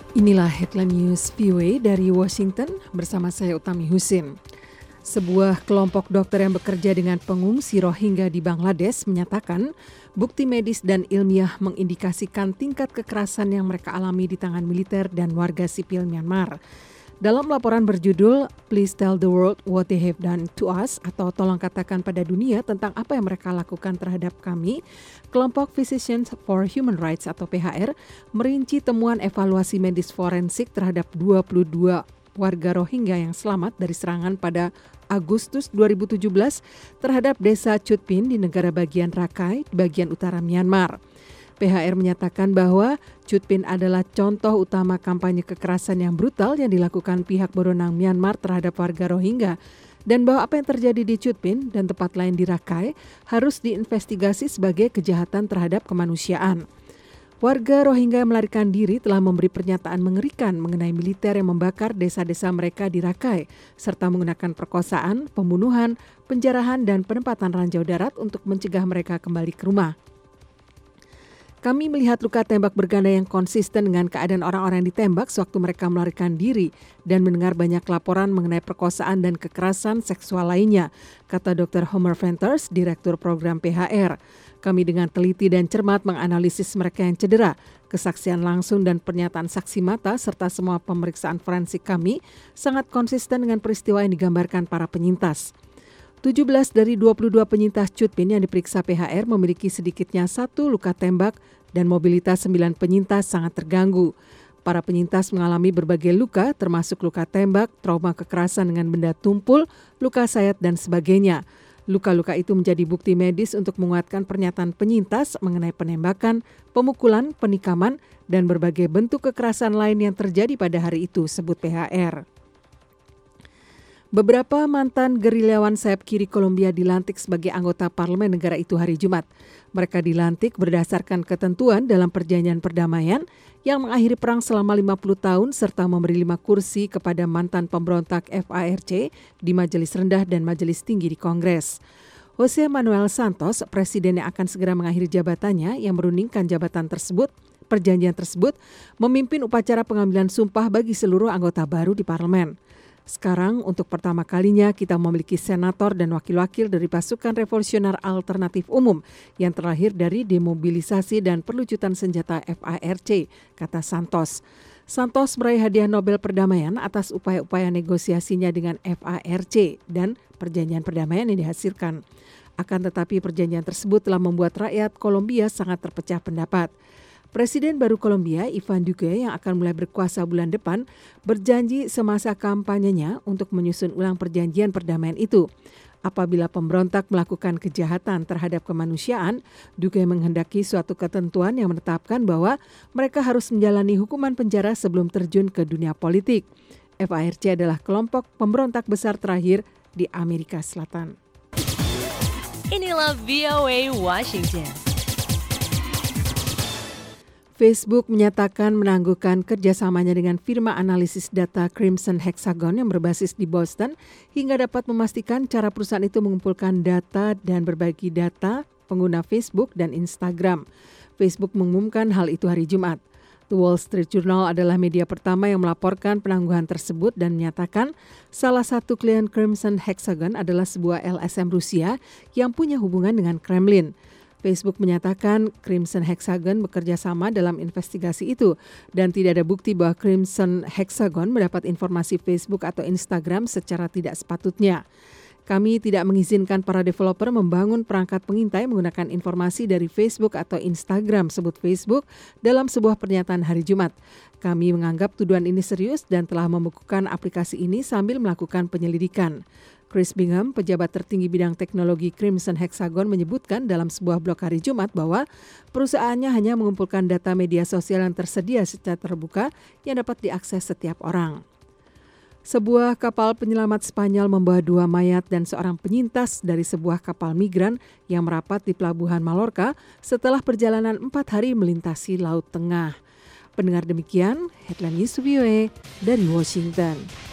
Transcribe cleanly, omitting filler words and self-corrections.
Inilah headline news VOA dari Washington bersama saya Utami Husin. Sebuah kelompok dokter yang bekerja dengan pengungsi Rohingya di Bangladesh menyatakan bukti medis dan ilmiah mengindikasikan tingkat kekerasan yang mereka alami di tangan militer dan warga sipil Myanmar. Dalam laporan berjudul Please Tell the World What They Have Done to Us atau tolong katakan pada dunia tentang apa yang mereka lakukan terhadap kami, kelompok Physicians for Human Rights atau PHR merinci temuan evaluasi medis forensik terhadap 22 warga Rohingya yang selamat dari serangan pada Agustus 2017 terhadap desa Chutpin di negara bagian Rakhine, bagian utara Myanmar. PHR menyatakan bahwa Chutpin adalah contoh utama kampanye kekerasan yang brutal yang dilakukan pihak berwenang Myanmar terhadap warga Rohingya dan bahwa apa yang terjadi di Chutpin dan tempat lain di Rakhine harus diinvestigasi sebagai kejahatan terhadap kemanusiaan. Warga Rohingya yang melarikan diri telah memberi pernyataan mengerikan mengenai militer yang membakar desa-desa mereka di Rakhine serta menggunakan perkosaan, pembunuhan, penjarahan dan penempatan ranjau darat untuk mencegah mereka kembali ke rumah. Kami melihat luka tembak berganda yang konsisten dengan keadaan orang-orang yang ditembak sewaktu mereka melarikan diri dan mendengar banyak laporan mengenai perkosaan dan kekerasan seksual lainnya, kata Dr. Homer Venters, Direktur Program PHR. Kami dengan teliti dan cermat menganalisis mereka yang cedera, kesaksian langsung dan pernyataan saksi mata serta semua pemeriksaan forensik kami sangat konsisten dengan peristiwa yang digambarkan para penyintas. 17 dari 22 penyintas Chutpin yang diperiksa PHR memiliki sedikitnya 1 luka tembak dan mobilitas 9 penyintas sangat terganggu. Para penyintas mengalami berbagai luka termasuk luka tembak, trauma kekerasan dengan benda tumpul, luka sayat dan sebagainya. Luka-luka itu menjadi bukti medis untuk menguatkan pernyataan penyintas mengenai penembakan, pemukulan, penikaman, dan berbagai bentuk kekerasan lain yang terjadi pada hari itu, sebut PHR. Beberapa mantan gerilyawan sayap kiri Kolombia dilantik sebagai anggota parlemen negara itu hari Jumat. Mereka dilantik berdasarkan ketentuan dalam perjanjian perdamaian yang mengakhiri perang selama 50 tahun serta memberi 5 kursi kepada mantan pemberontak FARC di Majelis Rendah dan Majelis Tinggi di Kongres. Jose Manuel Santos, presiden yang akan segera mengakhiri jabatannya yang merundingkan perjanjian tersebut, memimpin upacara pengambilan sumpah bagi seluruh anggota baru di parlemen. Sekarang untuk pertama kalinya kita memiliki senator dan wakil-wakil dari pasukan revolusioner alternatif umum yang terlahir dari demobilisasi dan perlucutan senjata FARC, kata Santos. Santos meraih hadiah Nobel Perdamaian atas upaya-upaya negosiasinya dengan FARC dan perjanjian perdamaian yang dihasilkan. Akan tetapi perjanjian tersebut telah membuat rakyat Kolombia sangat terpecah pendapat. Presiden baru Kolombia, Ivan Duque, yang akan mulai berkuasa bulan depan, berjanji semasa kampanyenya untuk menyusun ulang perjanjian perdamaian itu. Apabila pemberontak melakukan kejahatan terhadap kemanusiaan, Duque menghendaki suatu ketentuan yang menetapkan bahwa mereka harus menjalani hukuman penjara sebelum terjun ke dunia politik. FARC adalah kelompok pemberontak besar terakhir di Amerika Selatan. Inilah VOA Washington. Facebook menyatakan menangguhkan kerjasamanya dengan firma analisis data Crimson Hexagon yang berbasis di Boston hingga dapat memastikan cara perusahaan itu mengumpulkan data dan berbagi data pengguna Facebook dan Instagram. Facebook mengumumkan hal itu hari Jumat. The Wall Street Journal adalah media pertama yang melaporkan penangguhan tersebut dan menyatakan salah satu klien Crimson Hexagon adalah sebuah LSM Rusia yang punya hubungan dengan Kremlin. Facebook menyatakan Crimson Hexagon bekerja sama dalam investigasi itu dan tidak ada bukti bahwa Crimson Hexagon mendapat informasi Facebook atau Instagram secara tidak sepatutnya. Kami tidak mengizinkan para developer membangun perangkat pengintai menggunakan informasi dari Facebook atau Instagram, sebut Facebook dalam sebuah pernyataan hari Jumat. Kami menganggap tuduhan ini serius dan telah membukukan aplikasi ini sambil melakukan penyelidikan. Chris Bingham, pejabat tertinggi bidang teknologi Crimson Hexagon, menyebutkan dalam sebuah blog hari Jumat bahwa perusahaannya hanya mengumpulkan data media sosial yang tersedia secara terbuka yang dapat diakses setiap orang. Sebuah kapal penyelamat Spanyol membawa 2 mayat dan seorang penyintas dari sebuah kapal migran yang merapat di pelabuhan Mallorca setelah perjalanan 4 hari melintasi Laut Tengah. Pendengar demikian, Headline News VOA dari Washington.